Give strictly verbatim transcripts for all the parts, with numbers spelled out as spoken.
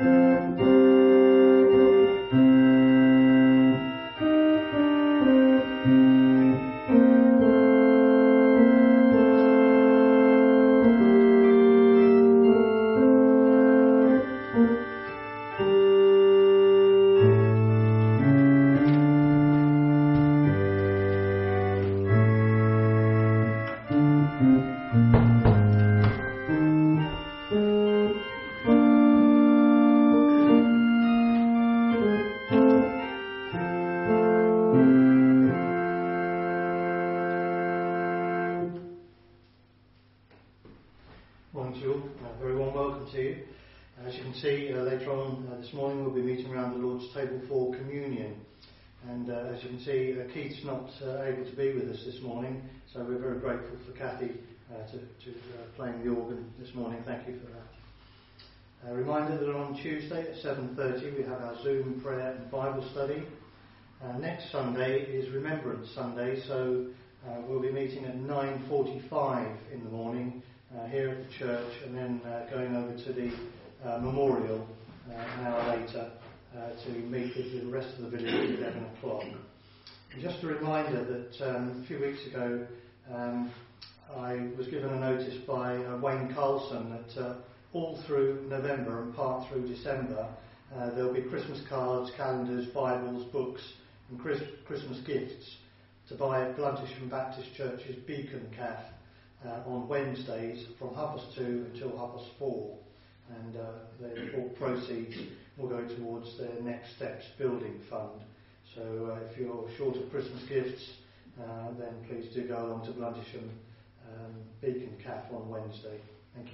Keith's not uh, able to be with us this morning, so we're very grateful for Kathy uh, to, to uh, playing the organ this morning. Thank you for that. A reminder that on Tuesday at seven thirty we have our Zoom prayer and Bible study. Uh, next Sunday is Remembrance Sunday, so uh, we'll be meeting at nine forty-five in the morning uh, here at the church, and then uh, going over to the uh, memorial uh, an hour later uh, to meet with the rest of the village at eleven o'clock. Just a reminder that um, a few weeks ago um, I was given a notice by uh, Wayne Carlson that uh, all through November and part through December uh, there'll be Christmas cards, calendars, Bibles, books and Chris- Christmas gifts to buy at Bluntisham Baptist Church's Beacon Cafe uh, on Wednesdays from half past two until half past four, and uh, the all proceeds will go towards their Next Steps Building Fund. So uh, if you're short of Christmas gifts, uh, then please do go along to Bluntisham um, Beacon Cafe on Wednesday. Thank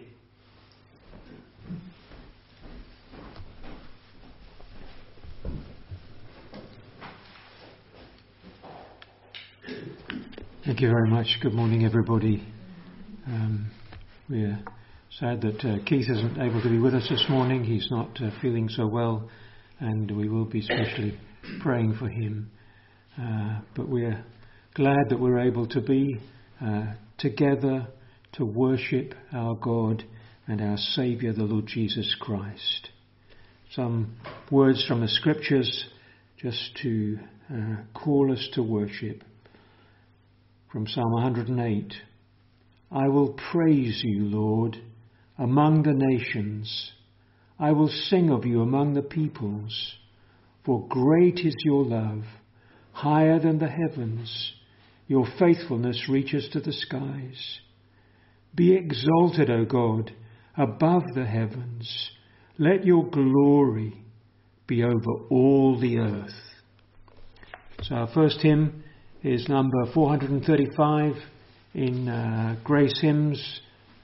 you. Thank you very much. Good morning, everybody. Um, we're sad that uh, Keith isn't able to be with us this morning. He's not uh, feeling so well, and we will be specially praying for him, uh, but we're glad that we're able to be uh, together to worship our God and our Saviour, the Lord Jesus Christ. Some words from the Scriptures just to uh, call us to worship. From Psalm one hundred eight, I will praise you, Lord, among the nations. I will sing of you among the peoples. For great is your love, higher than the heavens. Your faithfulness reaches to the skies. Be exalted, O God, above the heavens. Let your glory be over all the earth. So our first hymn is number four hundred thirty-five in uh, Grace Hymns.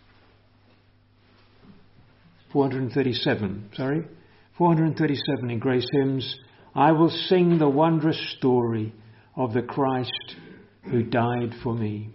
four hundred thirty-seven, sorry. four hundred thirty-seven in Grace Hymns. I will sing the wondrous story of the Christ who died for me.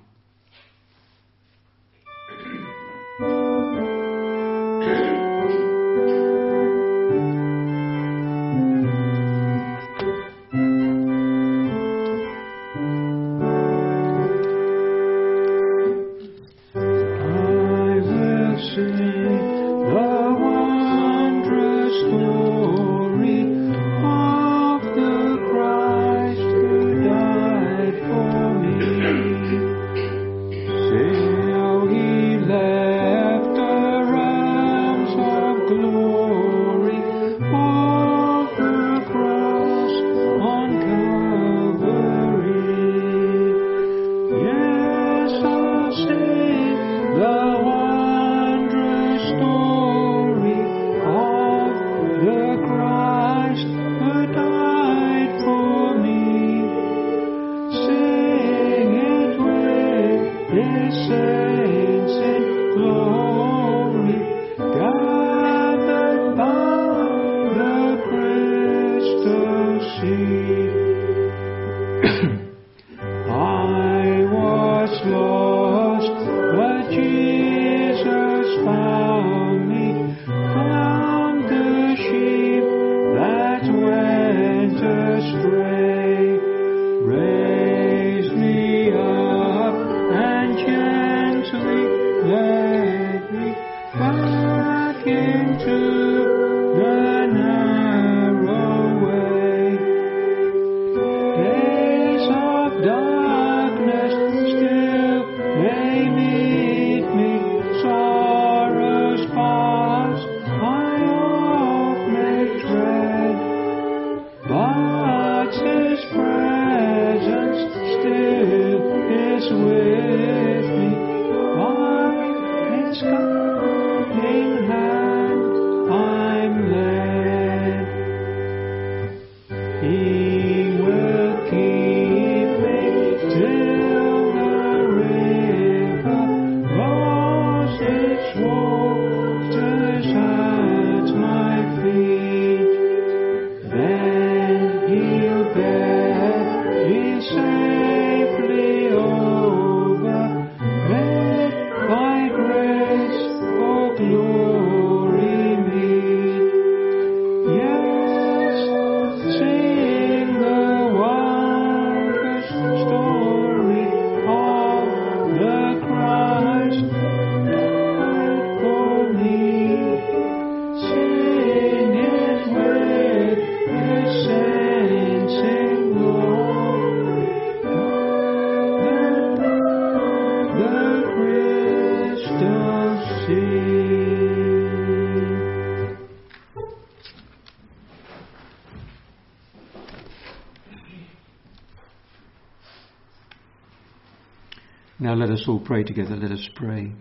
Now let us all pray together. Let us pray.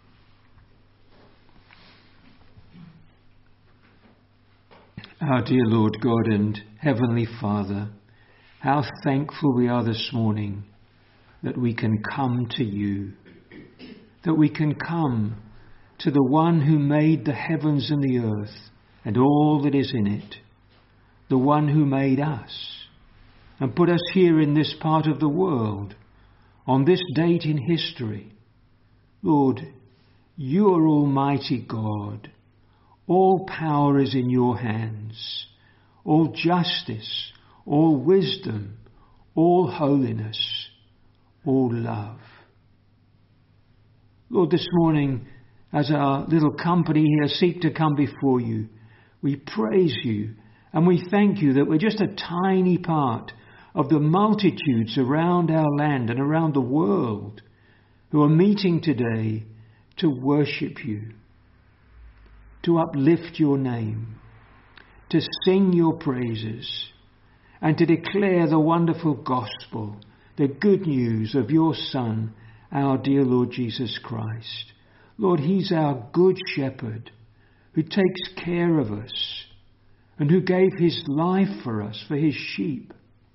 Our dear Lord God and Heavenly Father, how thankful we are this morning that we can come to you, that we can come to the one who made the heavens and the earth and all that is in it, the one who made us and put us here in this part of the world, on this date in history. Lord, you are Almighty God. All power is in your hands. All justice, all wisdom, all holiness, all love. Lord, this morning, as our little company here seek to come before you, we praise you and we thank you that we're just a tiny part of the multitudes around our land and around the world who are meeting today to worship you, to uplift your name, to sing your praises, and to declare the wonderful gospel, the good news of your Son, our dear Lord Jesus Christ. Lord, he's our good shepherd who takes care of us and who gave his life for us, for his sheep.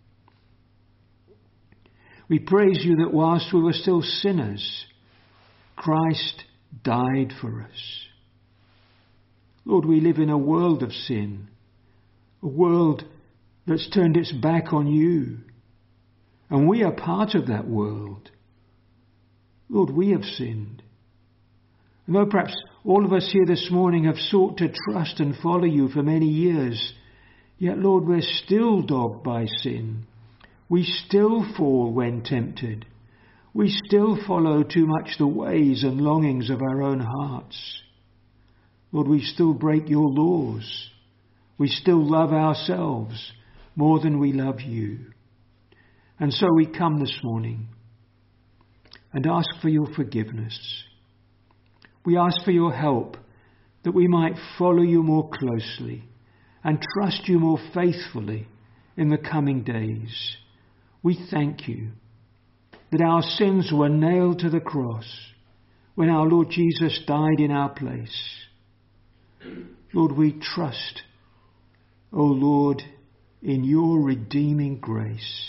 We praise you that whilst we were still sinners, Christ died for us. Lord, we live in a world of sin, a world that's turned its back on you, and we are part of that world. Lord, we have sinned. And though perhaps all of us here this morning have sought to trust and follow you for many years, yet, Lord, we're still dogged by sin. We still fall when tempted. We still follow too much the ways and longings of our own hearts. Lord, we still break your laws. We still love ourselves more than we love you. And so we come this morning and ask for your forgiveness. We ask for your help that we might follow you more closely and trust you more faithfully in the coming days. We thank you that our sins were nailed to the cross when our Lord Jesus died in our place. Lord, we trust, O Lord, in your redeeming grace.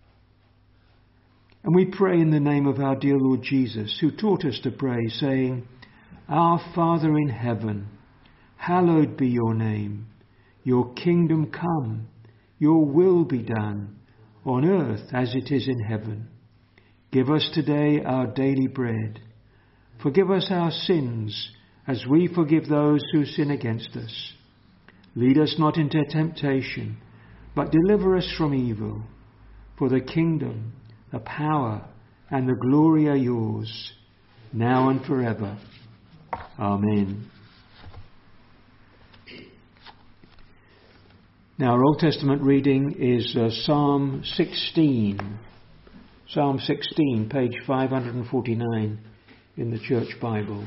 And we pray in the name of our dear Lord Jesus, who taught us to pray, saying, Our Father in heaven, hallowed be your name. Your kingdom come, your will be done, on earth as it is in heaven. Give us today our daily bread. Forgive us our sins as we forgive those who sin against us. Lead us not into temptation, but deliver us from evil. For the kingdom, the power, and the glory are yours, now and forever. Amen. Now, our Old Testament reading is uh, Psalm sixteen. Psalm sixteen, page five forty-nine in the Church Bible.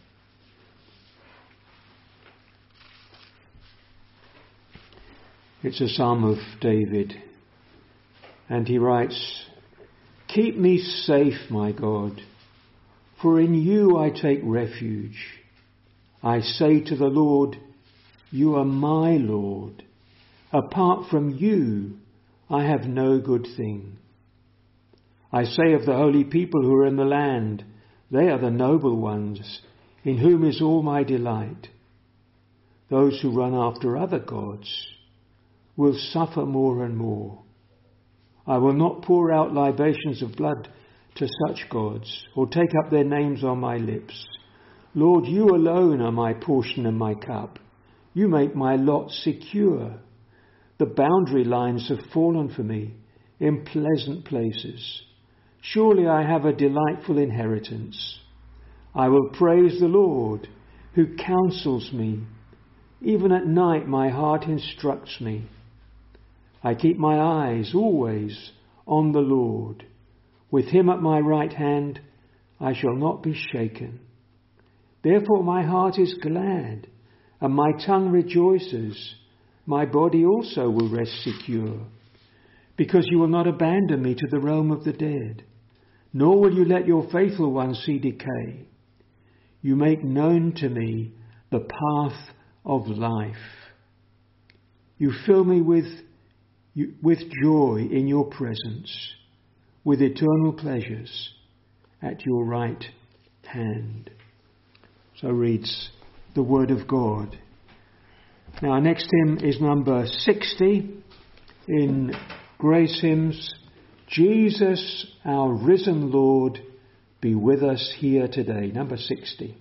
It's a psalm of David. And he writes, Keep me safe, my God, for in you I take refuge. I say to the Lord, You are my Lord. Apart from you, I have no good thing. I say of the holy people who are in the land, they are the noble ones, in whom is all my delight. Those who run after other gods will suffer more and more. I will not pour out libations of blood to such gods, or take up their names on my lips. Lord, you alone are my portion and my cup. You make my lot secure. The boundary lines have fallen for me in pleasant places. Surely I have a delightful inheritance. I will praise the Lord, who counsels me. Even at night my heart instructs me. I keep my eyes always on the Lord. With him at my right hand, I shall not be shaken. Therefore my heart is glad, and my tongue rejoices. My body also will rest secure, because you will not abandon me to the realm of the dead, nor will you let your faithful one see decay. You make known to me the path of life. You fill me with, with joy in your presence, with eternal pleasures at your right hand. So reads the Word of God. Now our next hymn is number sixty in Grace Hymns. Jesus, our risen Lord, be with us here today. Number sixty.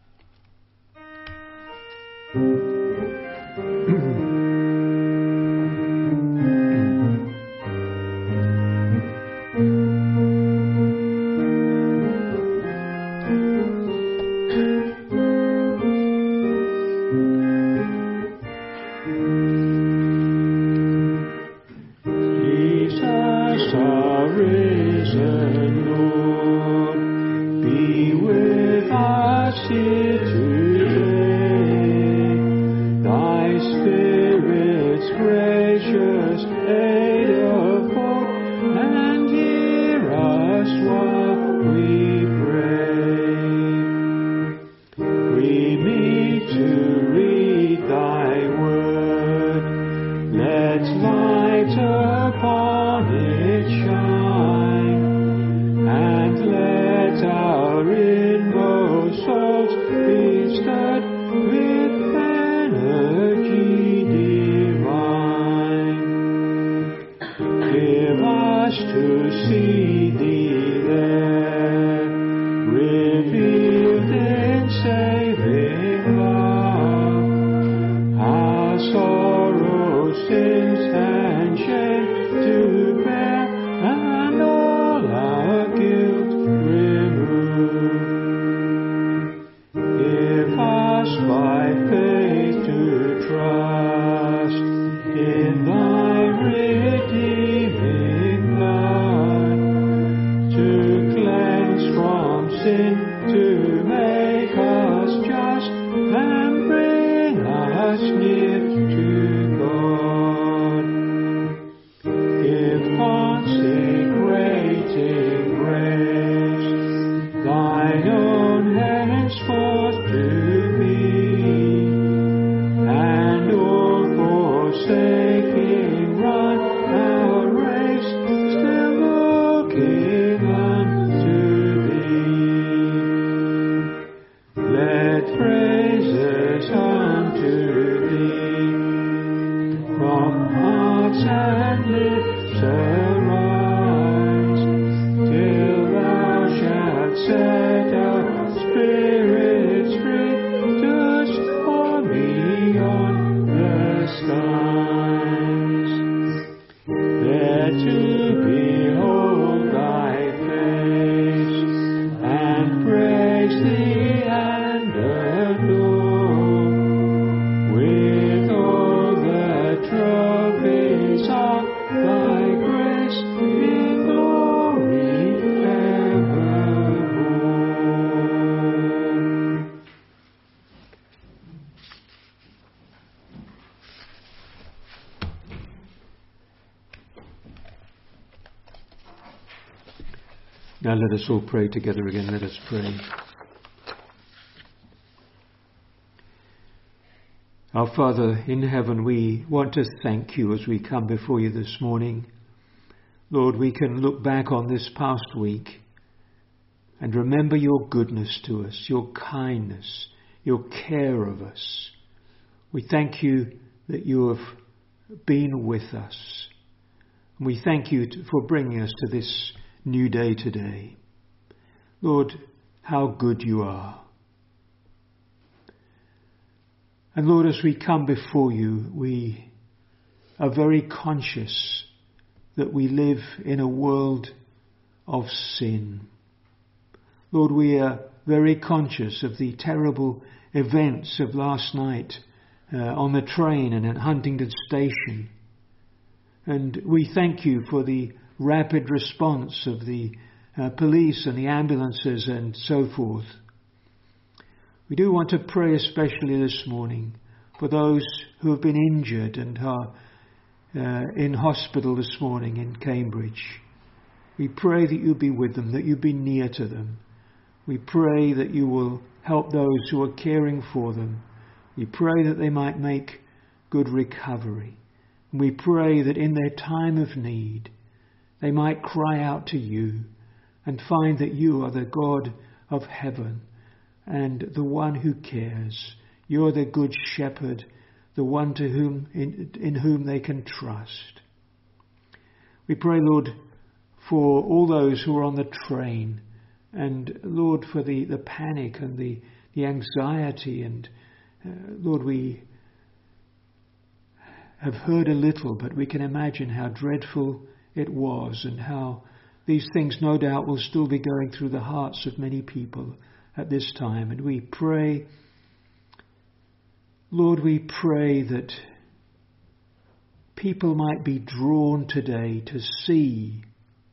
Now let us all pray together again. Let us pray. Our Father in heaven, we want to thank you as we come before you this morning. Lord, we can look back on this past week and remember your goodness to us, your kindness, your care of us. We thank you that you have been with us. And we thank you for bringing us to this new day today. Lord, how good you are. And Lord, as we come before you, we are very conscious that we live in a world of sin. Lord, we are very conscious of the terrible events of last night uh, on the train and at Huntingdon Station. And we thank you for the rapid response of the uh, police and the ambulances and so forth. We do want to pray especially this morning for those who have been injured and are uh, in hospital this morning in Cambridge. We pray that you be with them, that you be near to them. We pray that you will help those who are caring for them. We pray that they might make good recovery. We pray that in their time of need, they might cry out to you and find that you are the God of heaven and the one who cares. You're the good shepherd, the one to whom in, in whom they can trust. We pray, Lord, for all those who are on the train, and Lord, for the, the panic and the, the anxiety. And uh, Lord, we have heard a little, but we can imagine how dreadful it was and how these things no doubt will still be going through the hearts of many people at this time. And we pray, Lord, we pray that people might be drawn today to see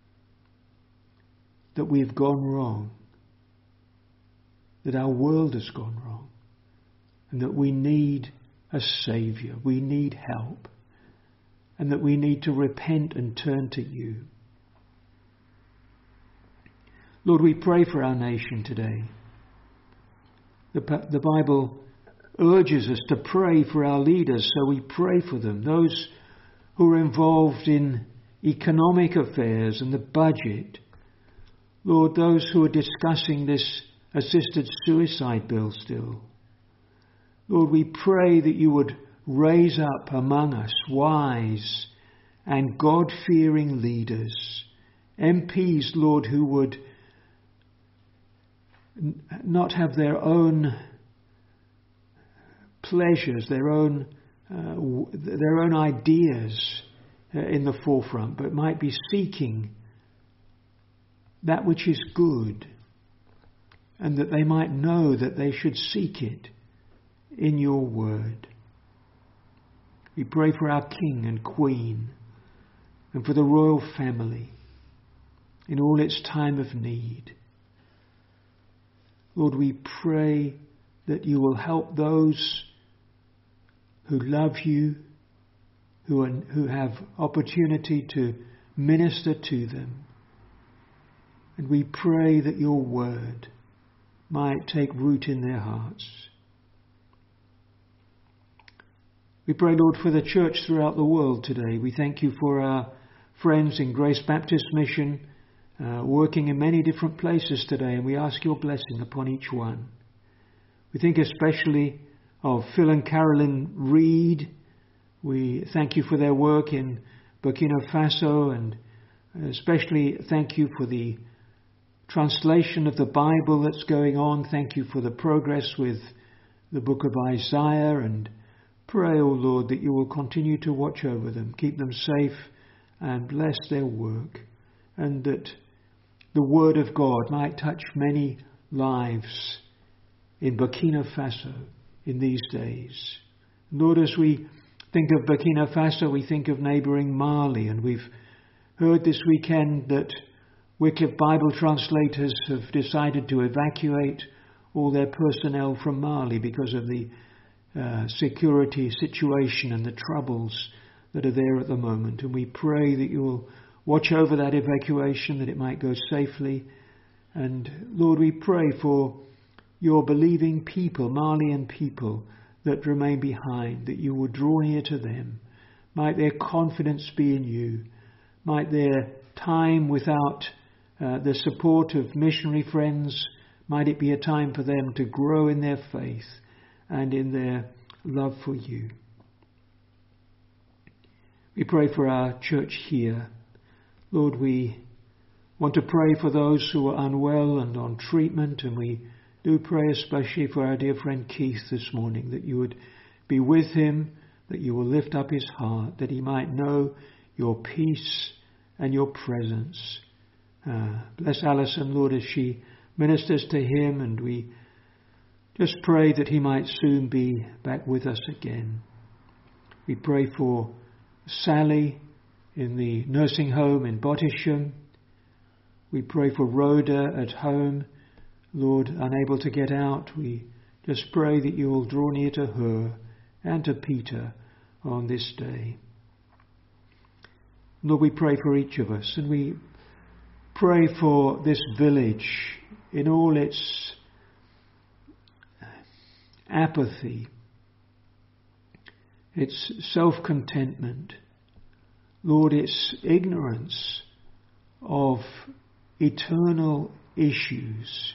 that we've gone wrong, that our world has gone wrong, and that we need a Saviour, we need help, and that we need to repent and turn to you. Lord, we pray for our nation today. The, the Bible urges us to pray for our leaders, so we pray for them, those who are involved in economic affairs and the budget. Lord, those who are discussing this assisted suicide bill still. Lord, we pray that you would raise up among us wise and God-fearing leaders, M Ps, Lord, who would n- not have their own pleasures, their own uh, w- their own ideas uh, in the forefront, but might be seeking that which is good, and that they might know that they should seek it in your word. We pray for our King and Queen and for the royal family in all its time of need. Lord, we pray that you will help those who love you, who, are, who have opportunity to minister to them. And we pray that your word might take root in their hearts. We pray, Lord, for the church throughout the world today. We thank you for our friends in Grace Baptist Mission, uh, working in many different places today, and we ask your blessing upon each one. We think especially of Phil and Carolyn Reed. We thank you for their work in Burkina Faso, and especially thank you for the translation of the Bible that's going on. Thank you for the progress with the book of Isaiah, and pray, O Lord, that you will continue to watch over them, keep them safe and bless their work, and that the word of God might touch many lives in Burkina Faso in these days. Lord, as we think of Burkina Faso, we think of neighbouring Mali, and we've heard this weekend that Wycliffe Bible translators have decided to evacuate all their personnel from Mali because of the uh, security situation and the troubles that are there at the moment. And we pray that you will watch over that evacuation, that it might go safely. And Lord, we pray for your believing people, Malian people, that remain behind, that you will draw near to them. Might their confidence be in you. Might their time without Uh, the support of missionary friends, might it be a time for them to grow in their faith and in their love for you. We pray for our church here. Lord, we want to pray for those who are unwell and on treatment, and we do pray especially for our dear friend Keith this morning, that you would be with him, that you will lift up his heart, that he might know your peace and your presence. Uh, bless Alison, Lord, as she ministers to him, and we just pray that he might soon be back with us again. We pray for Sally in the nursing home in Bottisham. We pray for Rhoda at home, Lord, unable to get out. We just pray that you will draw near to her and to Peter on this day. Lord, we pray for each of us, and we pray for this village in all its apathy, its self-contentment, Lord, its ignorance of eternal issues.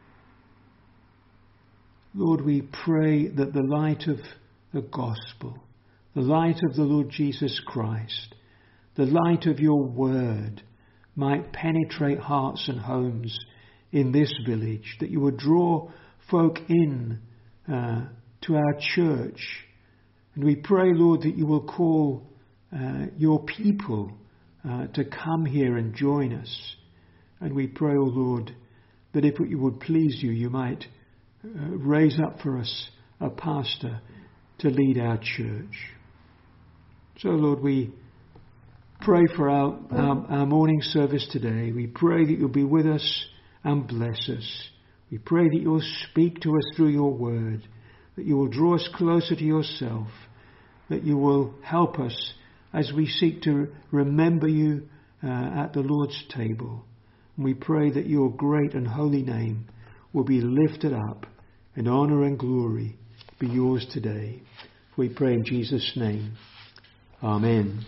Lord, we pray that the light of the gospel, the light of the Lord Jesus Christ, the light of your word might penetrate hearts and homes in this village, that you would draw folk in uh, to our church. And we pray, Lord, that you will call uh, your people uh, to come here and join us. And we pray, O Lord, that if it would please you, you might uh, raise up for us a pastor to lead our church. So, Lord, we pray for our, our, our morning service today. We pray that you'll be with us and bless us. We pray that you'll speak to us through your word, that you will draw us closer to yourself, that you will help us as we seek to remember you uh, at the Lord's table. And we pray that your great and holy name will be lifted up and honour and glory be yours today. We pray in Jesus' name. Amen.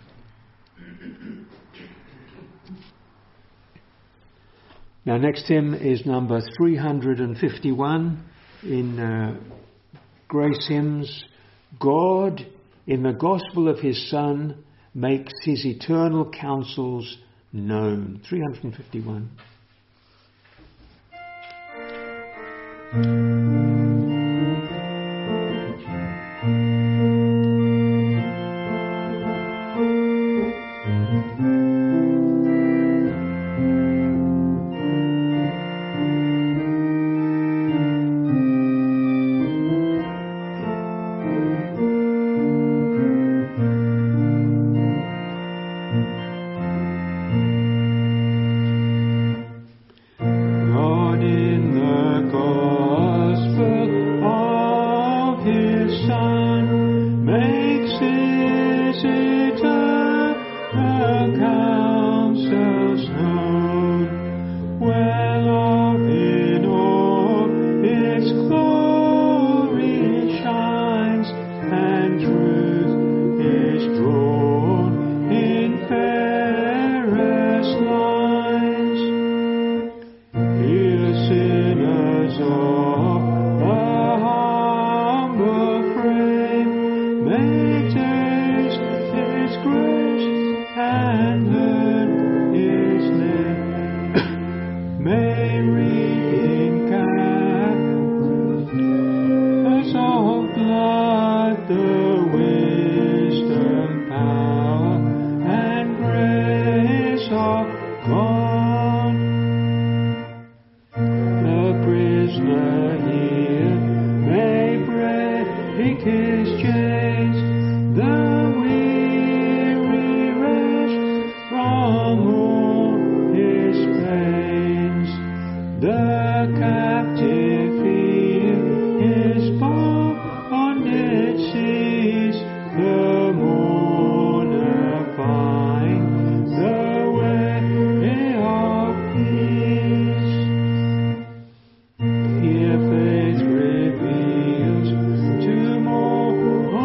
Now, next hymn is number three hundred fifty-one in uh, Grace Hymns. God, in the gospel of his Son, makes his eternal counsels known. three hundred fifty-one. Here faith reveals to more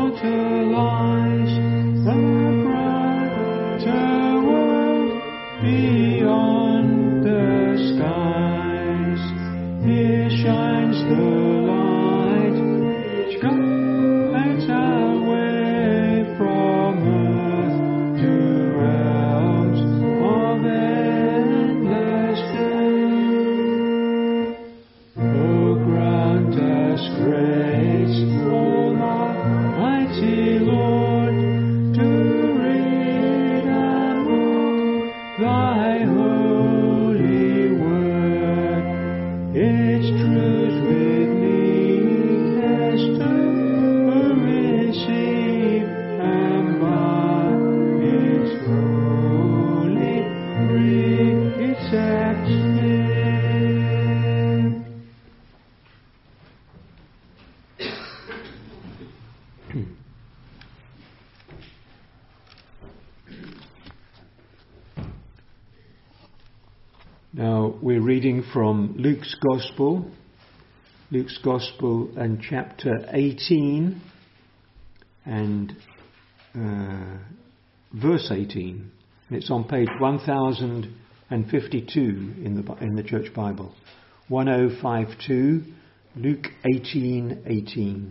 Well, we're reading from Luke's Gospel, Luke's Gospel and chapter eighteen and uh, verse eighteen. It's on page one thousand fifty-two in the in the Church Bible. one thousand fifty-two, Luke eighteen eighteen.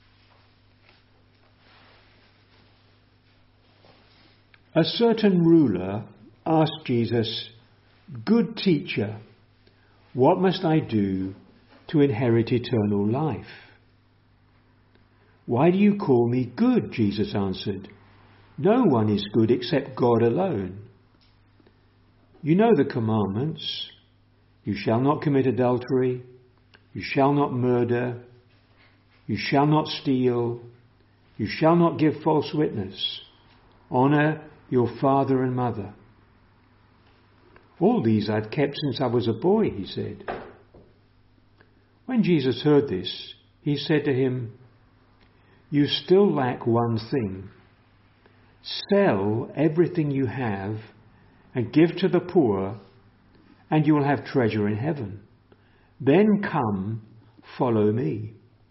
A certain ruler asked Jesus, "Good teacher, what must I do to inherit eternal life?" "Why do you call me good?" Jesus answered. "No one is good except God alone. You know the commandments. You shall not commit adultery. You shall not murder. You shall not steal. You shall not give false witness. Honour your father and mother." "All these I've kept since I was a boy," he said. When Jesus heard this, he said to him, "You still lack one thing. Sell everything you have and give to the poor, and you will have treasure in heaven. Then come, follow me."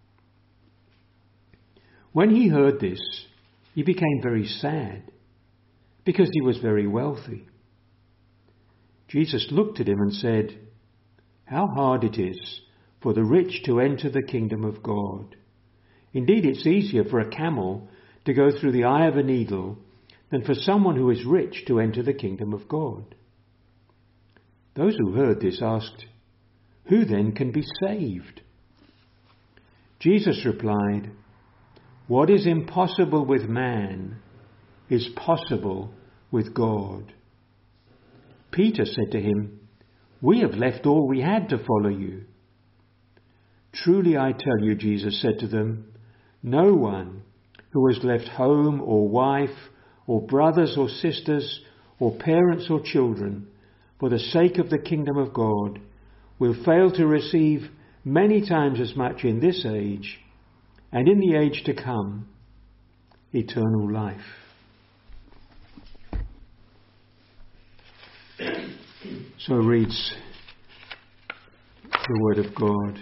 When he heard this, he became very sad, because he was very wealthy. Jesus looked at him and said, "How hard it is for the rich to enter the kingdom of God. Indeed, it's easier for a camel to go through the eye of a needle than for someone who is rich to enter the kingdom of God." Those who heard this asked, "Who then can be saved?" Jesus replied, "What is impossible with man is possible with God." Peter said to him, "We have left all we had to follow you." "Truly I tell you," Jesus said to them, "no one who has left home or wife or brothers or sisters or parents or children for the sake of the kingdom of God will fail to receive many times as much in this age and in the age to come eternal life." So reads the Word of God.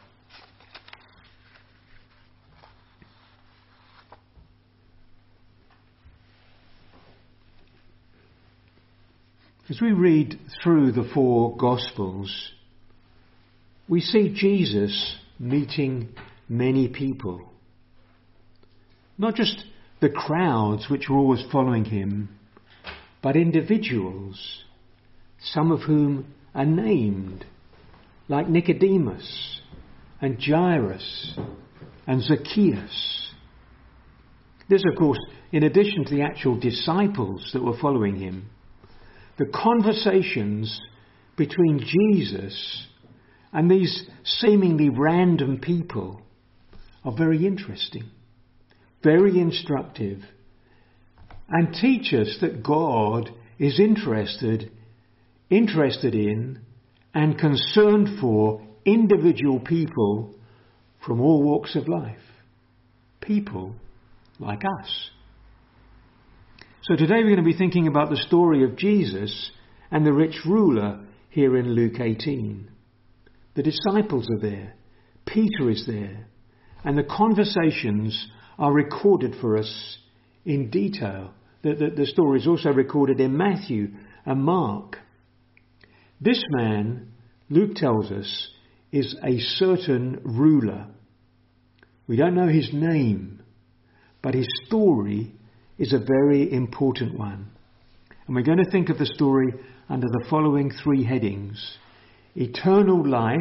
As we read through the four Gospels, we see Jesus meeting many people. Not just the crowds which were always following him, but individuals, some of whom are named, like Nicodemus and Jairus and Zacchaeus. This, of course, in addition to the actual disciples that were following him. The conversations between Jesus and these seemingly random people are very interesting, very instructive, and teach us that God is interested, interested in and concerned for individual people from all walks of life. People like us. So today we're going to be thinking about the story of Jesus and the rich ruler here in Luke eighteen. The disciples are there. Peter is there. And the conversations are recorded for us in detail. The, the, the story is also recorded in Matthew and Mark. This man, Luke tells us, is a certain ruler. We don't know his name, but his story is a very important one. And we're going to think of the story under the following three headings: eternal life,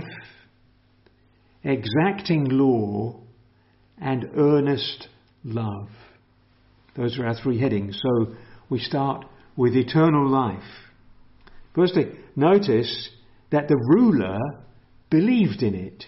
exacting law, and earnest love. Those are our three headings. So we start with eternal life. Firstly, notice that the ruler believed in it.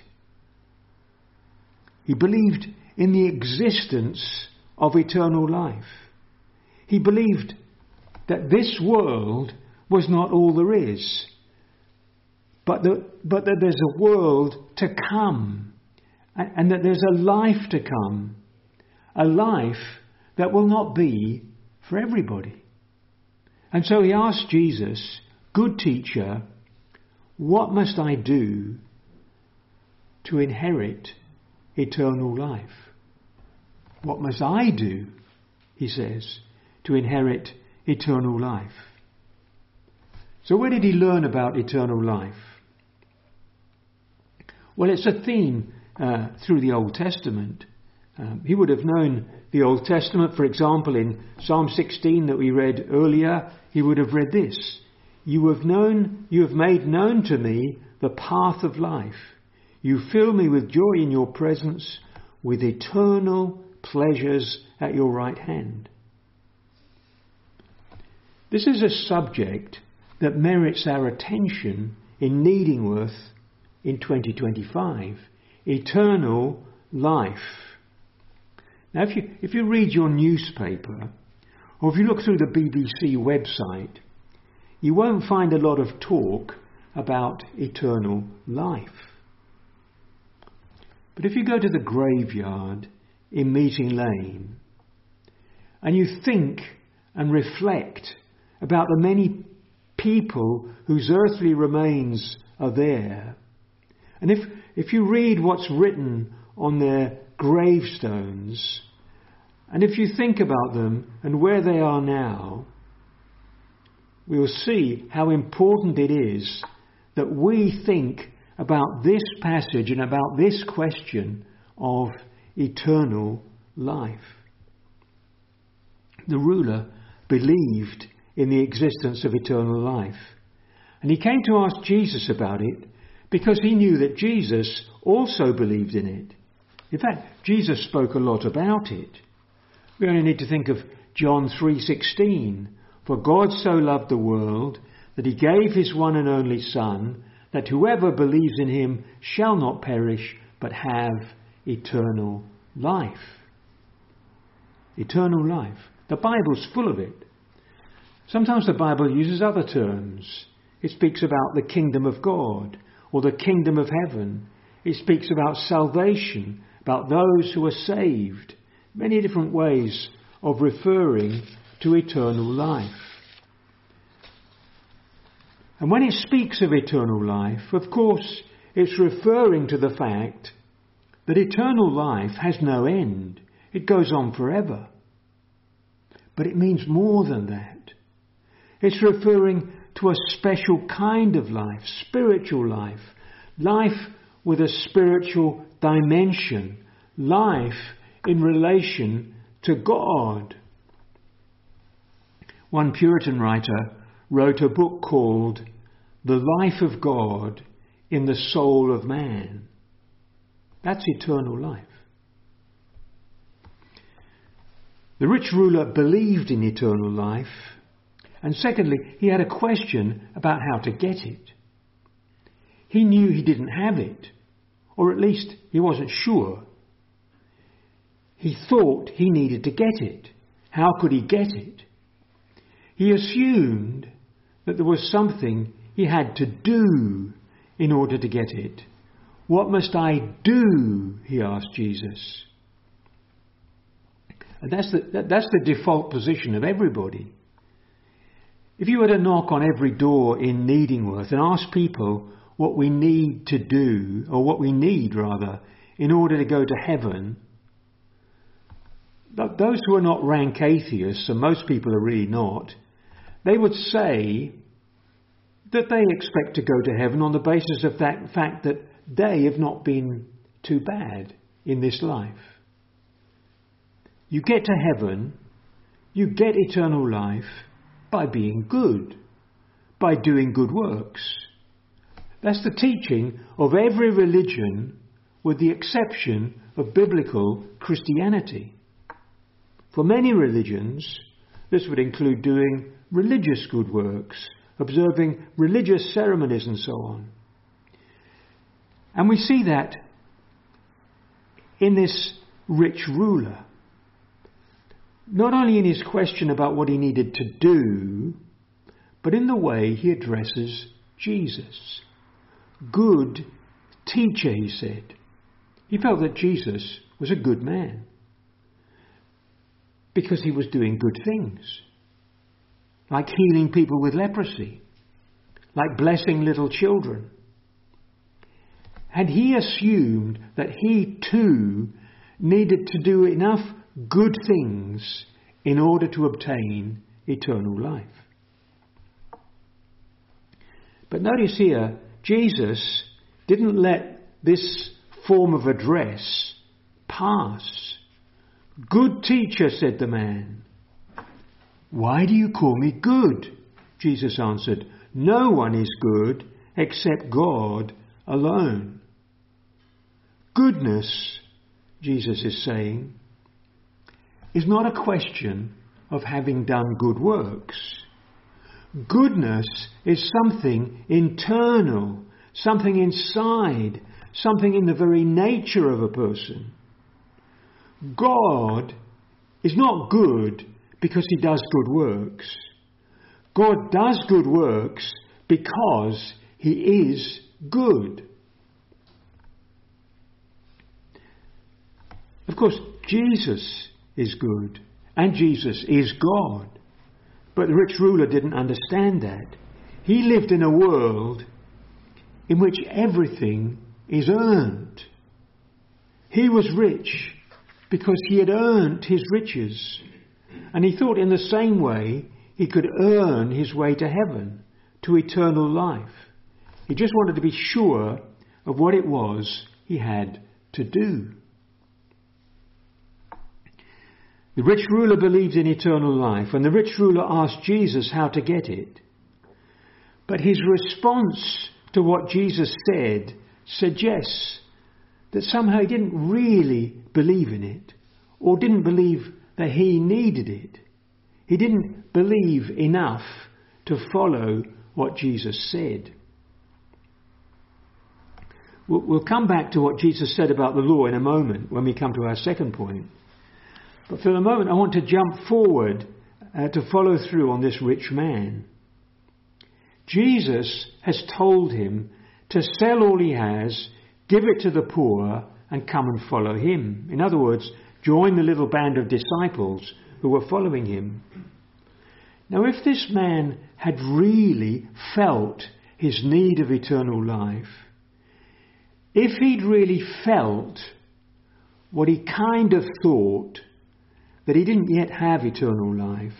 He believed in the existence of eternal life. He believed that this world was not all there is, but that, but that there's a world to come, and, and that there's a life to come, a life that will not be for everybody. And so he asked Jesus, "Good teacher, what must I do to inherit eternal life? What must I do, he says, to inherit eternal life? So where did he learn about eternal life? Well, it's a theme uh, through the Old Testament. Um, he would have known the Old Testament. For example, in Psalm sixteen that we read earlier, he would have read this: You have known, you have made known to me the path of life. You fill me with joy in your presence, with eternal pleasures at your right hand. This is a subject that merits our attention in Needingworth in twenty twenty-five. Eternal life. Now, if you, if you read your newspaper, or if you look through the B B C website, you won't find a lot of talk about eternal life. But if you go to the graveyard in Meeting Lane, and you think and reflect about the many people whose earthly remains are there, and if, if you read what's written on their gravestones, and if you think about them and where they are now, we will see how important it is that we think about this passage and about this question of eternal life. The ruler believed in the existence of eternal life, and he came to ask Jesus about it because he knew that Jesus also believed in it. In fact, Jesus spoke a lot about it. We only need to think of John three sixteen. For God so loved the world that he gave his one and only Son, that whoever believes in him shall not perish, but have eternal life. Eternal life. The Bible's full of it. Sometimes the Bible uses other terms. It speaks about the kingdom of God or the kingdom of heaven. It speaks about salvation, about those who are saved. Many different ways of referring to eternal life. And when it speaks of eternal life, of course, it's referring to the fact that eternal life has no end. It goes on forever. But it means more than that. It's referring to a special kind of life, spiritual life, life with a spiritual dimension, life in relation to God. One Puritan writer wrote a book called The Life of God in the Soul of Man. That's eternal life. The rich ruler believed in eternal life, and secondly, he had a question about how to get it. He knew he didn't have it, or at least he wasn't sure. He thought he needed to get it. How could he get it? He assumed that there was something he had to do in order to get it. What must I do? He asked Jesus. And that's the, that, that's the default position of everybody. If you were to knock on every door in Needingworth and ask people what we need to do, or what we need rather, in order to go to heaven, those who are not rank atheists, and most people are really not, they would say that they expect to go to heaven on the basis of that fact that they have not been too bad in this life. You get to heaven, you get eternal life by being good, by doing good works. That's the teaching of every religion with the exception of biblical Christianity. For many religions, this would include doing religious good works, observing religious ceremonies and so on. And we see that in this rich ruler. Not only in his question about what he needed to do, but in the way he addresses Jesus. Good teacher, he said. He felt that Jesus was a good man because he was doing good things, like healing people with leprosy, like blessing little children? Had he assumed that he too needed to do enough good things in order to obtain eternal life? But notice here, Jesus didn't let this form of address pass. "Good teacher," said the man. "Why do you call me good?" Jesus answered. "No one is good except God alone." Goodness, Jesus is saying, is not a question of having done good works. Goodness is something internal, something inside, something in the very nature of a person. God is not good because he does good works. God does good works because he is good. Of course, Jesus is good and Jesus is God. But the rich ruler didn't understand that. He lived in a world in which everything is earned. He was rich because he had earned his riches. And he thought in the same way he could earn his way to heaven, to eternal life. He just wanted to be sure of what it was he had to do. The rich ruler believed in eternal life, and the rich ruler asked Jesus how to get it. But his response to what Jesus said suggests that somehow he didn't really believe in it, or didn't believe that he needed it. He didn't believe enough to follow what Jesus said. We'll come back to what Jesus said about the law in a moment when we come to our second point. But for the moment, I want to jump forward uh, to follow through on this rich man. Jesus has told him to sell all he has, give it to the poor, and come and follow him. In other words, join the little band of disciples who were following him. Now, if this man had really felt his need of eternal life, if he'd really felt what he kind of thought, that he didn't yet have eternal life,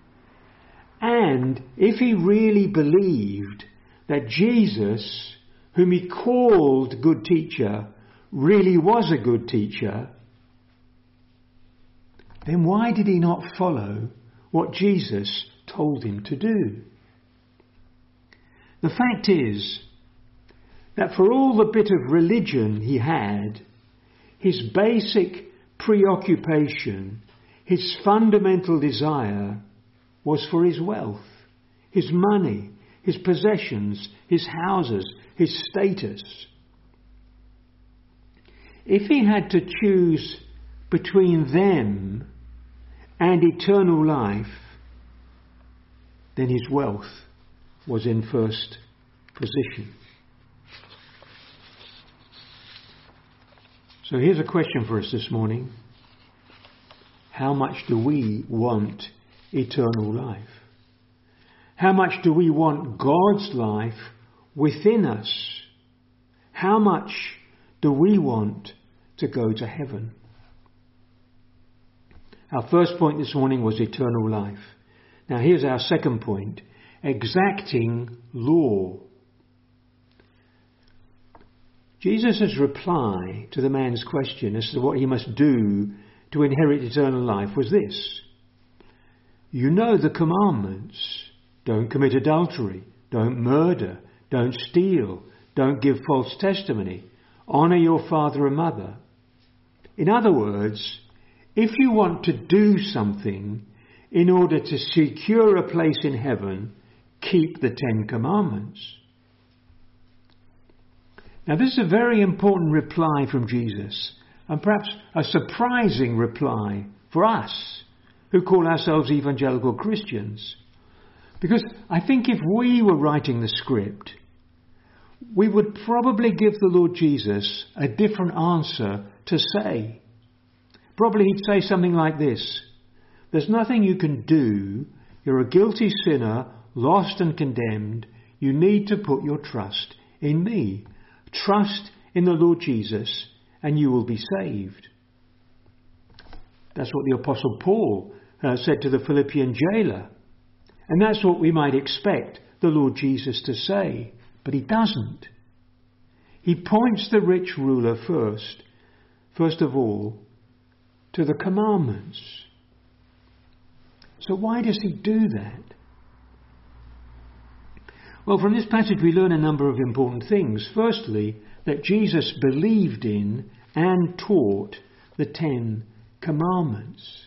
and if he really believed that Jesus, whom he called good teacher, really was a good teacher, then why did he not follow what Jesus told him to do? The fact is that for all the bit of religion he had, his basic preoccupation, his fundamental desire was for his wealth, his money, his possessions, his houses, his status. If he had to choose between them and eternal life, then his wealth was in first position. So here's a question for us this morning. How much do we want eternal life? How much do we want God's life within us? How much do we want to go to heaven? Our first point this morning was eternal life. Now here's our second point, exacting law. Jesus' reply to the man's question as to what he must do to inherit eternal life was this. You know the commandments. Don't commit adultery. Don't murder. Don't steal. Don't give false testimony. Honour your father and mother. In other words, if you want to do something in order to secure a place in heaven, keep the Ten Commandments. Now this is a very important reply from Jesus, and perhaps a surprising reply for us who call ourselves evangelical Christians. Because I think if we were writing the script, we would probably give the Lord Jesus a different answer to say. Probably he'd say something like this. There's nothing you can do. You're a guilty sinner, lost and condemned. you need to put your trust in me. Trust in the Lord Jesus and you will be saved. That's what the Apostle Paul uh, said to the Philippian jailer. And that's what we might expect the Lord Jesus to say. But he doesn't. He points the rich ruler first, first of all, to the commandments. So why does he do that? Well, from this passage we learn a number of important things. Firstly, that Jesus believed in and taught the Ten Commandments.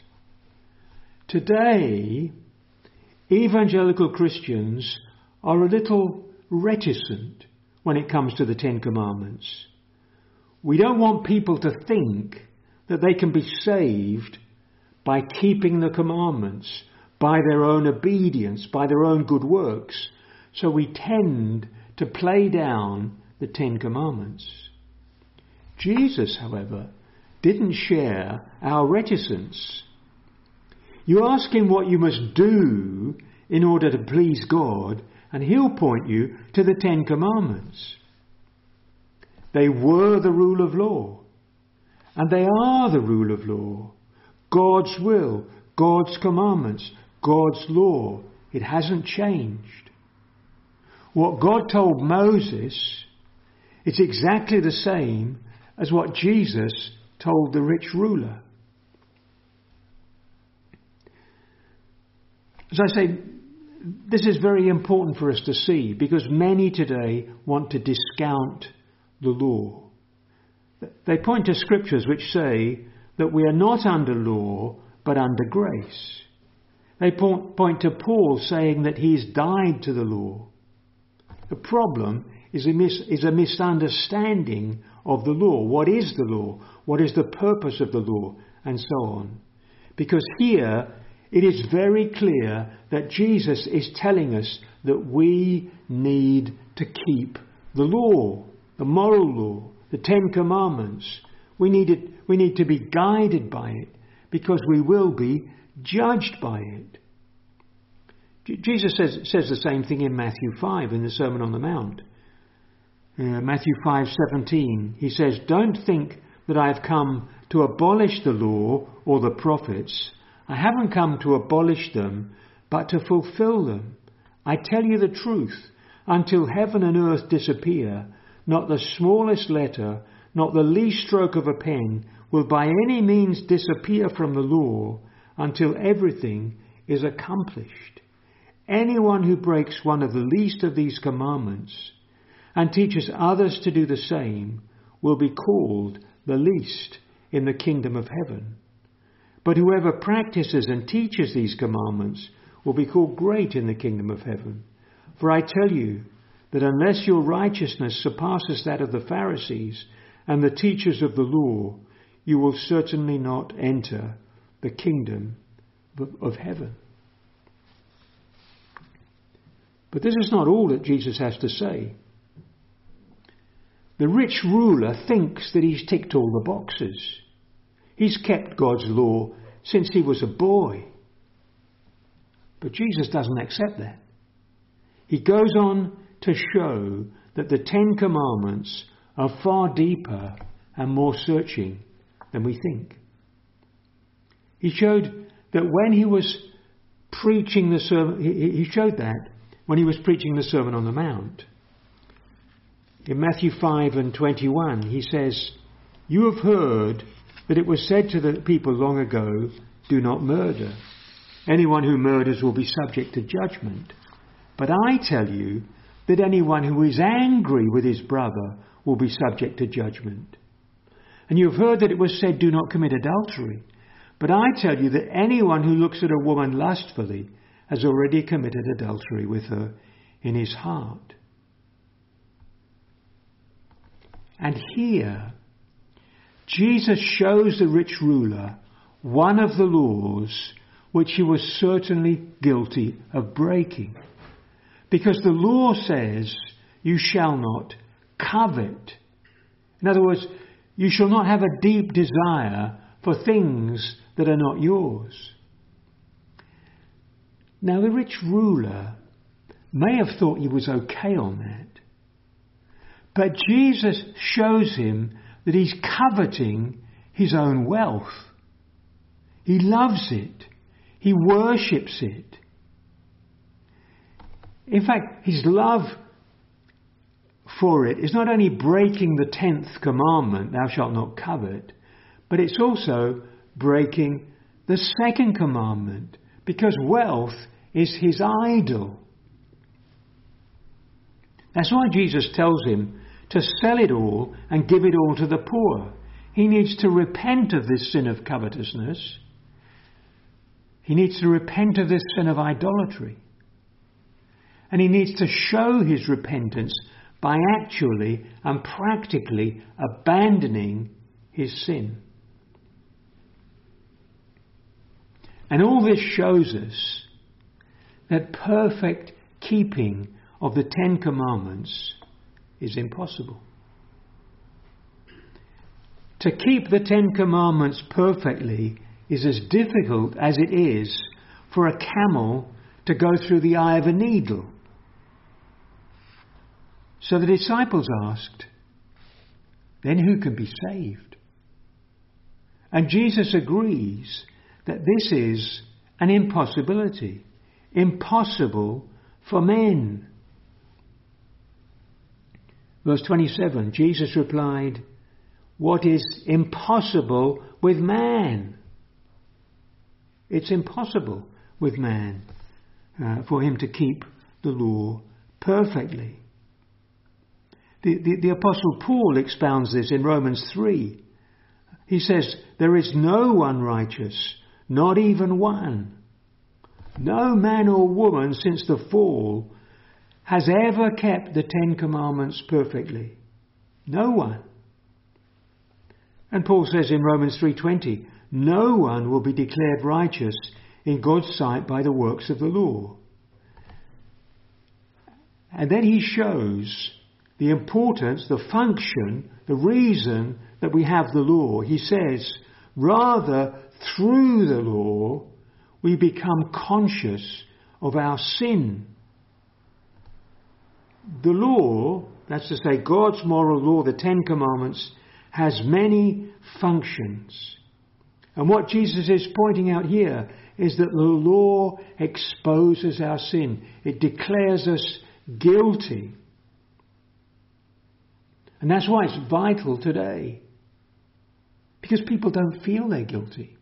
Today, evangelical Christians are a little reticent when it comes to the Ten Commandments. We don't want people to think that they can be saved by keeping the commandments, by their own obedience, by their own good works. So we tend to play down the Ten Commandments. Jesus, however, didn't share our reticence. You ask him what you must do in order to please God, and he'll point you to the Ten Commandments. They were the rule of law, and they are the rule of law. God's will, God's commandments, God's law. It hasn't changed. What God told Moses, it's exactly the same as what Jesus told the rich ruler. As I say, this is very important for us to see, because many today want to discount the law. They point to scriptures which say that we are not under law but under grace. They point to Paul saying that he's died to the law. The problem is a, mis- is a misunderstanding of the law. What is the law? What is the purpose of the law? And so on. Because here it is very clear that Jesus is telling us that we need to keep the law, the moral law, the Ten Commandments. We need it, we need to be guided by it, because we will be judged by it. Jesus says, says the same thing in Matthew five in the Sermon on the Mount. Uh, Matthew five seventeen, he says, "Don't think that I have come to abolish the law or the prophets. I haven't come to abolish them, but to fulfill them. I tell you the truth, until heaven and earth disappear, not the smallest letter, not the least stroke of a pen will by any means disappear from the law until everything is accomplished. Anyone who breaks one of the least of these commandments and teaches others to do the same will be called the least in the kingdom of heaven. But whoever practices and teaches these commandments will be called great in the kingdom of heaven. For I tell you that unless your righteousness surpasses that of the Pharisees and the teachers of the law, you will certainly not enter the kingdom of heaven." But this is not all that Jesus has to say. The rich ruler thinks that he's ticked all the boxes. He's kept God's law since he was a boy. But Jesus doesn't accept that. He goes on to show that the Ten Commandments are far deeper and more searching than we think. He showed that when he was preaching the sermon, he showed that when he was preaching the Sermon on the Mount. In Matthew five and twenty-one, he says, "You have heard that it was said to the people long ago, 'Do not murder. Anyone who murders will be subject to judgment. But I tell you that anyone who is angry with his brother will be subject to judgment. And you have heard that it was said, do not commit adultery. But I tell you that anyone who looks at a woman lustfully has already committed adultery with her in his heart.'" And here, Jesus shows the rich ruler one of the laws which he was certainly guilty of breaking. Because the law says, you shall not covet. In other words, you shall not have a deep desire for things that are not yours. Now the rich ruler may have thought he was okay on that. But Jesus shows him that he's coveting his own wealth. He loves it. He worships it. In fact, his love for it is not only breaking the tenth commandment, thou shalt not covet, but it's also breaking the second commandment, because wealth is his idol. That's why Jesus tells him to sell it all and give it all to the poor. He needs to repent of this sin of covetousness. He needs to repent of this sin of idolatry. And he needs to show his repentance by actually and practically abandoning his sin. And all this shows us that perfect keeping of the Ten Commandments is impossible. To keep the Ten Commandments perfectly is as difficult as it is for a camel to go through the eye of a needle. So the disciples asked, then who can be saved? And Jesus agrees that this is an impossibility, impossible for men. Verse twenty-seven, Jesus replied, what is impossible with man? It's impossible with man uh, for him to keep the law perfectly. The, the, the Apostle Paul expounds this in Romans three. He says, there is no one righteous, not even one. No man or woman since the fall has ever kept the Ten Commandments perfectly. No one. And Paul says in Romans three twenty, no one will be declared righteous in God's sight by the works of the law. And then he shows the importance, the function, the reason that we have the law. He says, rather through the law we become conscious of our sin. The law, that's to say God's moral law, the Ten Commandments, has many functions. And what Jesus is pointing out here is that the law exposes our sin. It declares us guilty. And that's why it's vital today. Because people don't feel they're guilty.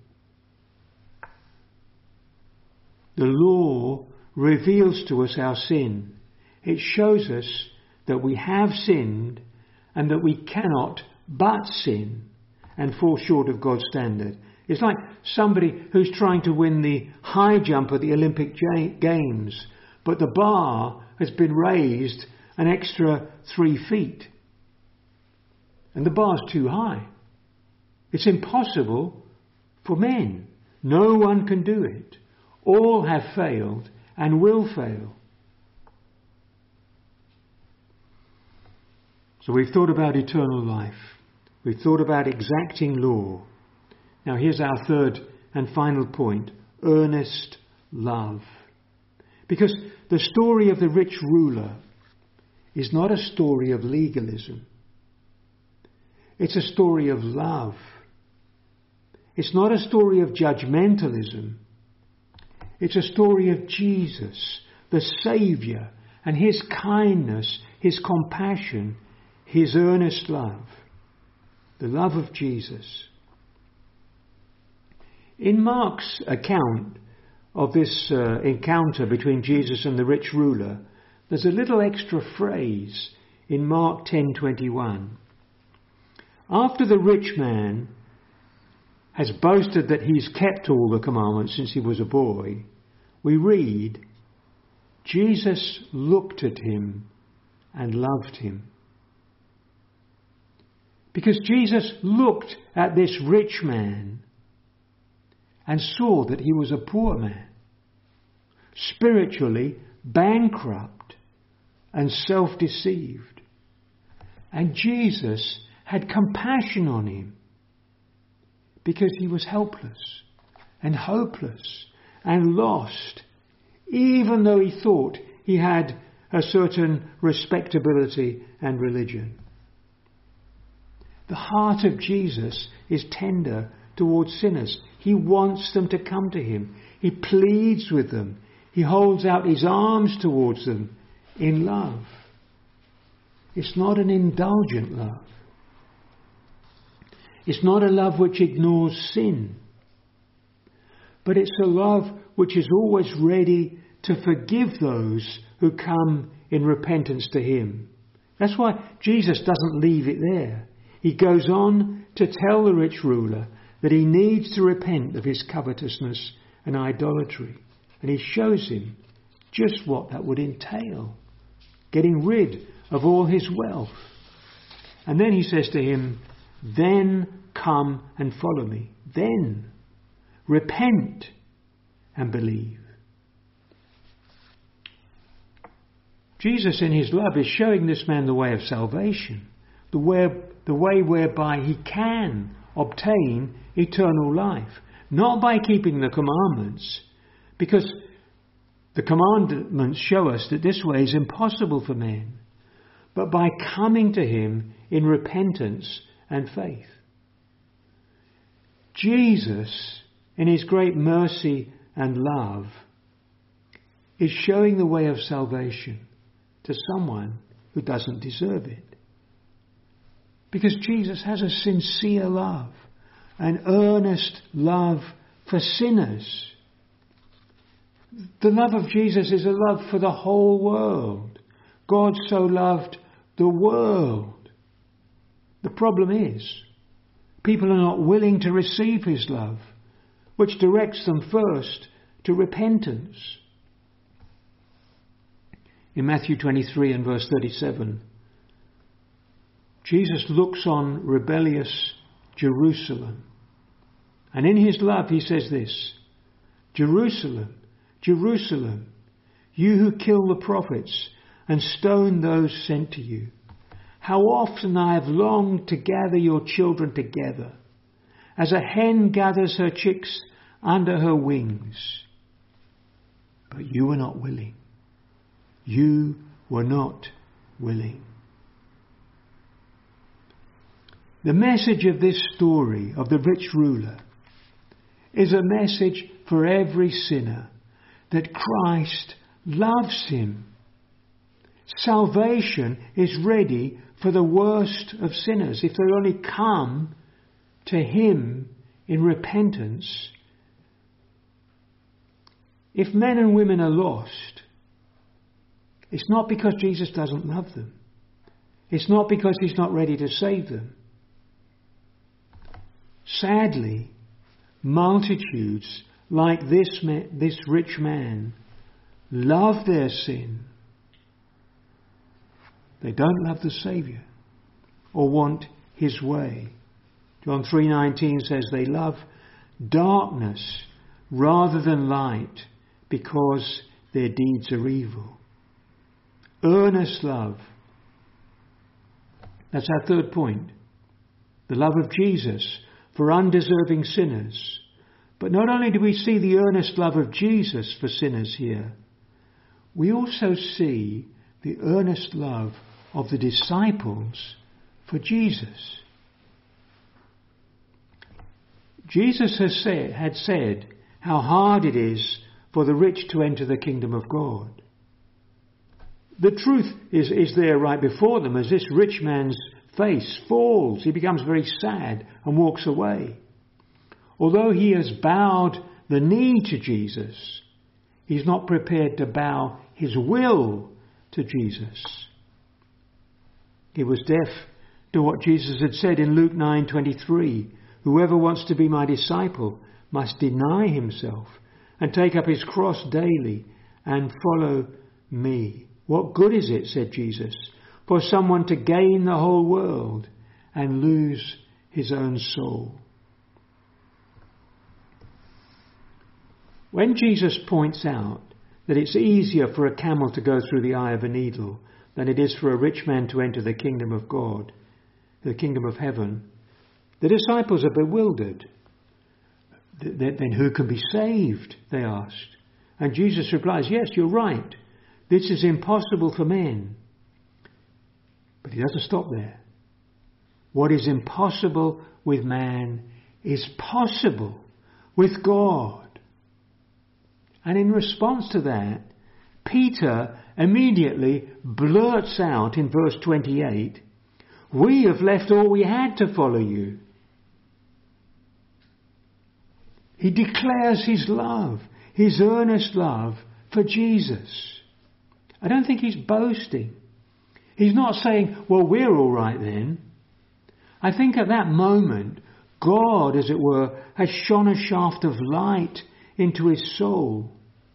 The law reveals to us our sin. It shows us that we have sinned and that we cannot but sin and fall short of God's standard. It's like somebody who's trying to win the high jump at the Olympic Games, but the bar has been raised an extra three feet. And the bar's too high. It's impossible for men. No one can do it. All have failed and will fail. So we've thought about eternal life. We've thought about exacting law. Now here's our third and final point. Earnest love. Because the story of the rich ruler is not a story of legalism. It's a story of love. It's not a story of judgmentalism. It's a story of Jesus, the Saviour, and his kindness, his compassion, his earnest love. The love of Jesus. In Mark's account of this uh, encounter between Jesus and the rich ruler, there's a little extra phrase in Mark ten twenty-one. After the rich man has boasted that he's kept all the commandments since he was a boy, we read, Jesus looked at him and loved him. Because Jesus looked at this rich man and saw that he was a poor man, spiritually bankrupt and self-deceived. And Jesus had compassion on him because he was helpless and hopeless and lost, even though he thought he had a certain respectability and religion. The heart of Jesus is tender towards sinners. He wants them to come to him. He pleads with them. He holds out his arms towards them in love. It's not an indulgent love. It's not a love which ignores sin. But it's a love which is always ready to forgive those who come in repentance to him. That's why Jesus doesn't leave it there. He goes on to tell the rich ruler that he needs to repent of his covetousness and idolatry. And he shows him just what that would entail. Getting rid of all his wealth. And then he says to him, then come and follow me. Then repent and believe. Jesus in his love is showing this man the way of salvation. The way, the way whereby he can obtain eternal life. Not by keeping the commandments. Because the commandments show us that this way is impossible for men. But by coming to him in repentance and faith. Jesus, in his great mercy and love, is showing the way of salvation to someone who doesn't deserve it. Because Jesus has a sincere love, an earnest love for sinners. The love of Jesus is a love for the whole world. God so loved the world. The problem is, people are not willing to receive his love, which directs them first to repentance. In Matthew twenty-three and verse thirty-seven, Jesus looks on rebellious Jerusalem. And in his love he says this, Jerusalem, Jerusalem, you who kill the prophets and stone those sent to you. How often I have longed to gather your children together, as a hen gathers her chicks under her wings. But you were not willing. You were not willing. The message of this story of the rich ruler is a message for every sinner that Christ loves him. Salvation is ready for the worst of sinners if they only come to him in repentance. If men and women are lost, it's not because Jesus doesn't love them. It's not because he's not ready to save them. Sadly, multitudes like this ma- this rich man love their sin. They don't love the Saviour or want his way. John three nineteen says they love darkness rather than light because their deeds are evil. Earnest love. That's our third point. The love of Jesus for undeserving sinners. But not only do we see the earnest love of Jesus for sinners here, we also see the earnest love of the disciples for Jesus. Jesus has said, had said how hard it is for the rich to enter the kingdom of God. The truth is, is there right before them as this rich man's face falls. He becomes very sad and walks away. Although he has bowed the knee to Jesus, he's not prepared to bow his will to Jesus. He was deaf to what Jesus had said in Luke nine twenty-three. Whoever wants to be my disciple must deny himself and take up his cross daily and follow me. What good is it, said Jesus, for someone to gain the whole world and lose his own soul? When Jesus points out that it's easier for a camel to go through the eye of a needle than it is for a rich man to enter the kingdom of God, the kingdom of heaven, the disciples are bewildered. Then who can be saved? They asked. And Jesus replies, yes, you're right. this is impossible for men. But he doesn't stop there. What is impossible with man is possible with God. And in response to that, Peter immediately blurts out in verse twenty-eight, "We have left all we had to follow you." He declares his love, his earnest love for Jesus. I don't think he's boasting. He's not saying, well, we're all right then. I think at that moment, God, as it were, has shone a shaft of light into his soul.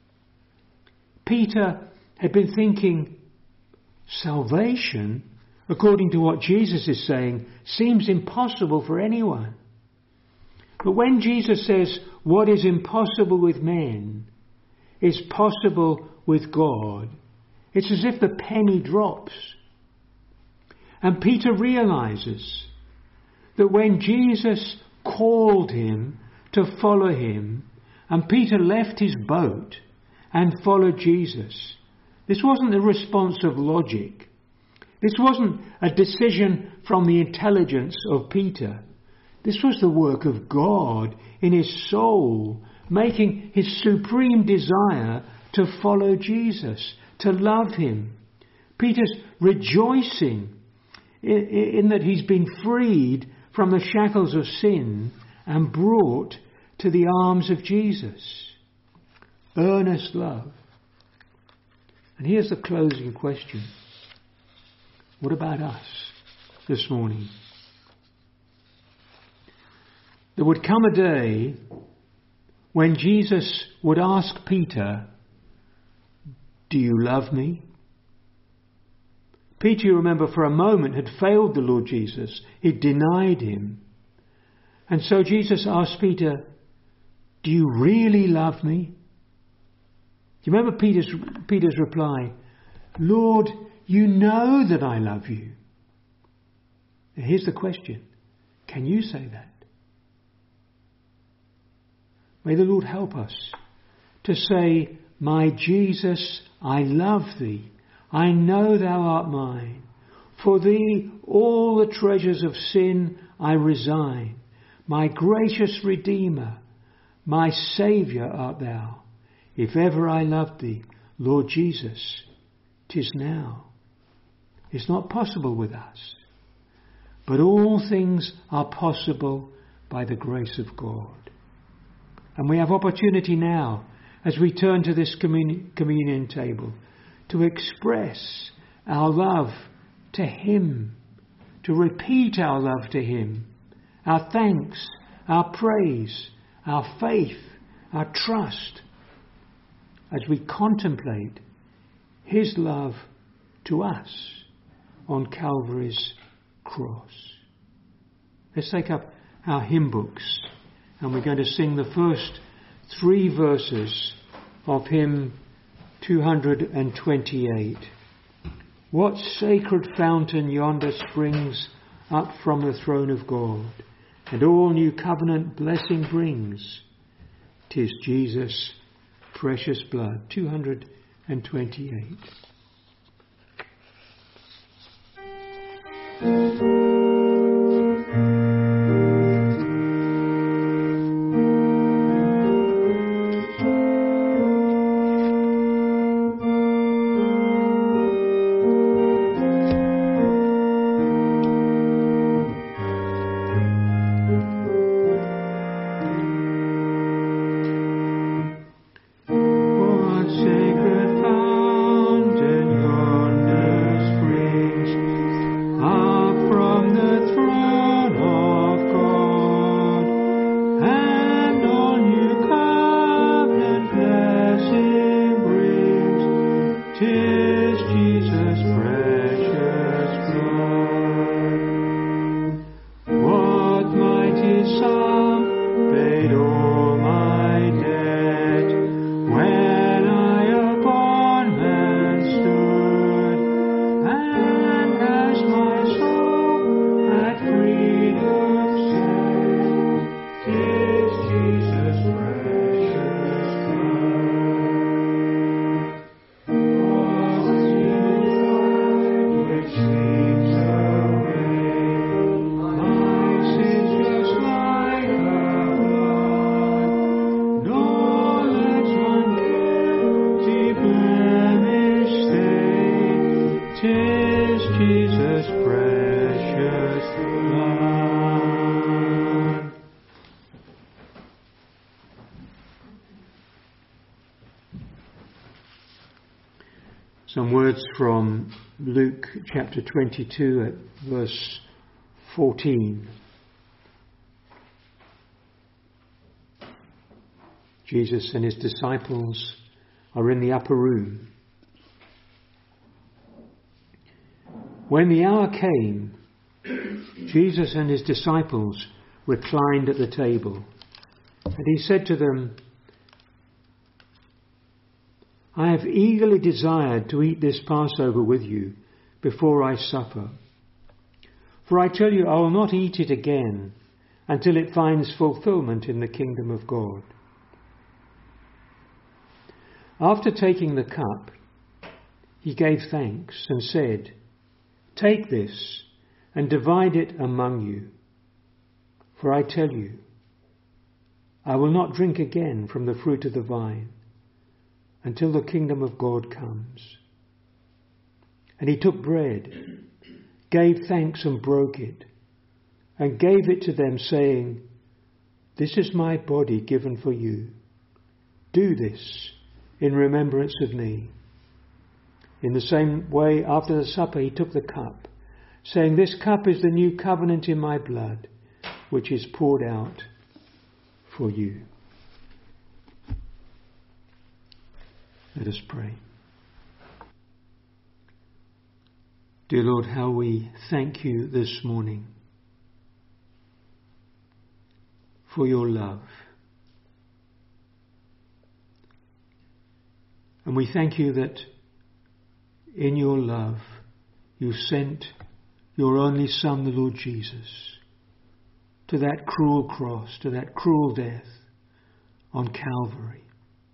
Peter had been thinking, salvation, according to what Jesus is saying, seems impossible for anyone. But when Jesus says, what is impossible with men is possible with God, it's as if the penny drops. And Peter realizes that when Jesus called him to follow him, and Peter left his boat and followed Jesus, this wasn't the response of logic. This wasn't a decision from the intelligence of Peter. This was the work of God in his soul, making his supreme desire to follow Jesus, to love him. Peter's rejoicing in, in that he's been freed from the shackles of sin and brought to the arms of Jesus. Earnest love. And here's the closing question. What about us this morning? There would come a day when Jesus would ask Peter, "Do you love me?" Peter, you remember, for a moment had failed the Lord Jesus. He'd denied him. And so Jesus asked Peter, "Do you really love me?" Do you remember Peter's, Peter's reply? "Lord, you know that I love you." Now here's the question. Can you say that? May the Lord help us to say, "My Jesus, I love thee. I know thou art mine. For thee all the treasures of sin I resign. My gracious Redeemer, my Saviour art thou. If ever I loved thee, Lord Jesus, 'tis now." It's not possible with us. But all things are possible by the grace of God. And we have opportunity now, as we turn to this communion, communion table, to express our love to him, to repeat our love to him, our thanks, our praise, our faith, our trust, as we contemplate his love to us on Calvary's cross. Let's take up our hymn books. And we're going to sing the first three verses of hymn two hundred twenty-eight. What sacred fountain yonder springs up from the throne of God, and all new covenant blessing brings? 'Tis Jesus' precious blood. two hundred twenty-eight. What sacred fountain some words from Luke chapter twenty-two at verse fourteen. Jesus and his disciples are in the upper room. When the hour came, Jesus and his disciples reclined at the table, and he said to them, I have eagerly desired to eat this Passover with you before I suffer. For I tell you, I will not eat it again until it finds fulfillment in the kingdom of God. After taking the cup, he gave thanks and said, Take this and divide it among you. For I tell you, I will not drink again from the fruit of the vine until the kingdom of God comes. And he took bread, gave thanks and broke it, and gave it to them, saying, This is my body given for you. Do this in remembrance of me. In the same way, after the supper, he took the cup, saying, This cup is the new covenant in my blood, which is poured out for you. Let us pray. Dear Lord, how we thank you this morning for your love. And we thank you that in your love you sent your only Son, the Lord Jesus, to that cruel cross, to that cruel death on Calvary.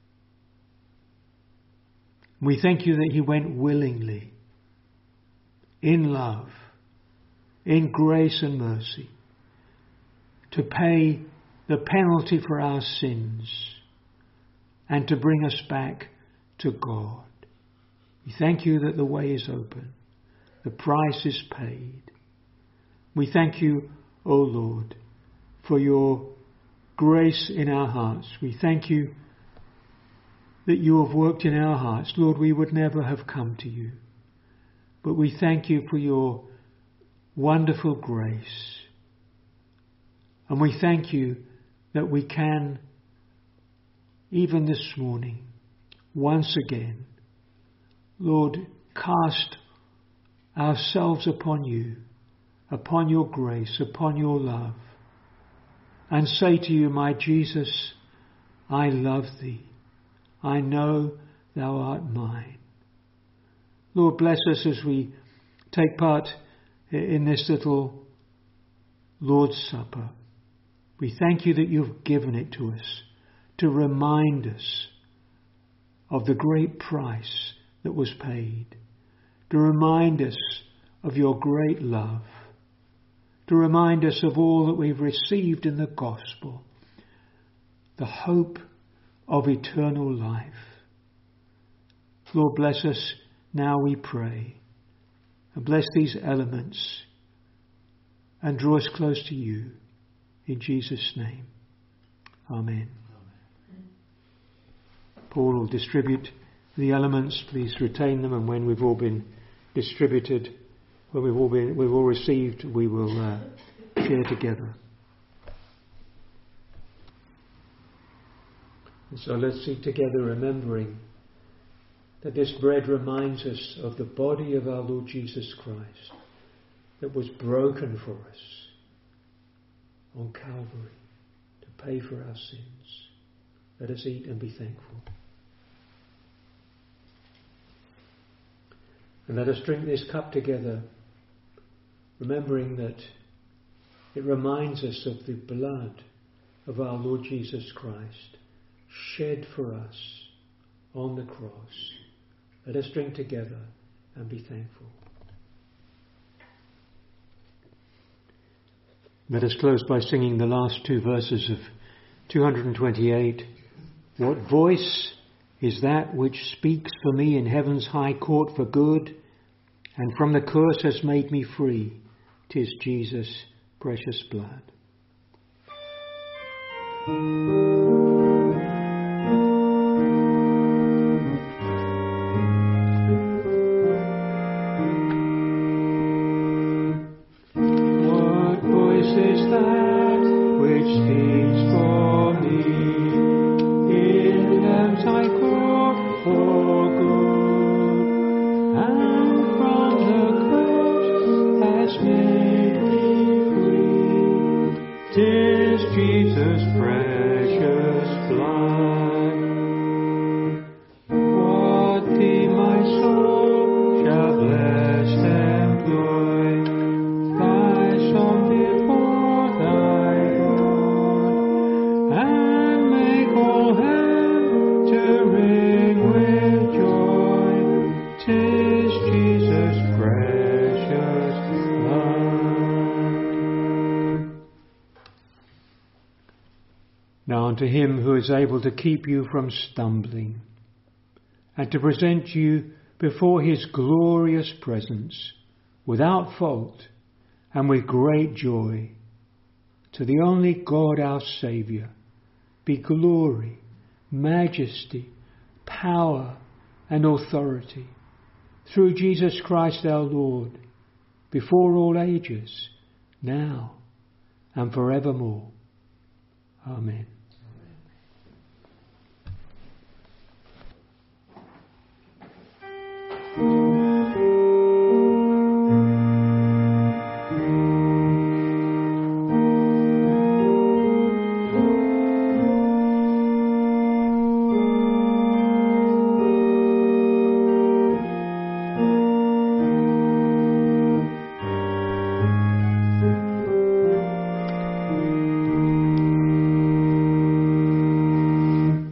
We thank you that he went willingly, in love, in grace and mercy, to pay the penalty for our sins and to bring us back to God. We thank you that the way is open, the price is paid. We thank you, O Lord, for your grace in our hearts. We thank you that you have worked in our hearts. Lord, we would never have come to you, but we thank you for your wonderful grace. And we thank you that we can, even this morning, once again, Lord, cast ourselves upon you, upon your grace, upon your love, and say to you, my Jesus, I love thee. I know thou art mine. Lord, bless us as we take part in this little Lord's Supper. We thank you that you've given it to us to remind us of the great price that was paid, to remind us of your great love, to remind us of all that we've received in the gospel, the hope of eternal life. Lord, bless us now, we pray, and bless these elements and draw us close to you. In Jesus' name, Amen. Amen. Paul will distribute the elements. Please retain them, and when we've all been distributed, when we've all been, we've all received, we will uh, share together. And so let's eat together, remembering that this bread reminds us of the body of our Lord Jesus Christ that was broken for us on Calvary to pay for our sins. Let us eat and be thankful. And let us drink this cup together, remembering that it reminds us of the blood of our Lord Jesus Christ shed for us on the cross. Let us drink together and be thankful. Let us close by singing the last two verses of two hundred twenty-eight. What voice is that which speaks for me in heaven's high court for good, and from the curse has made me free? 'Tis Jesus' precious blood. for good, and from the curse has made me free. 'Tis Jesus' precious blood. What thee, my soul, shall bless employ, thy song before thy God, and make all heaven to ring with joy. 'Tis Jesus' precious blood. Now unto him who is able to keep you from stumbling, and to present you before his glorious presence, without fault and with great joy, to the only God our Saviour, be glory, majesty, power, and authority, through Jesus Christ our Lord, before all ages, now and forevermore. Amen.